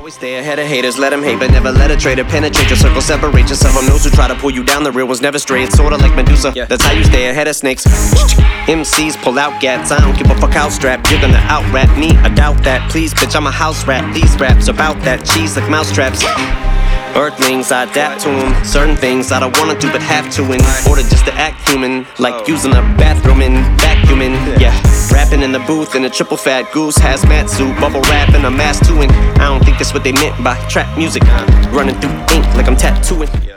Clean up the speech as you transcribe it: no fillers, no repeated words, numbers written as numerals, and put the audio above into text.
Always stay ahead of haters, let them hate, but never let a traitor penetrate your circle. Separate yourself from those who try to pull you down. The real ones never stray, it's sorta like Medusa. That's how you stay ahead of snakes. MCs pull out gats, I don't give a fuck how strapped. You're gonna out-rap me, I doubt that. Please, bitch, I'm a house rat. These raps about that cheese like mousetraps. Earthlings, I adapt to them. Certain things I don't wanna do but have to in order just to act human. Like using a bathroom and vacuuming. Yeah, rapping in the booth in a triple fat goose hazmat suit, bubble wrap and a mask too. And I don't think that's what they meant by trap music. Running through ink like I'm tattooing.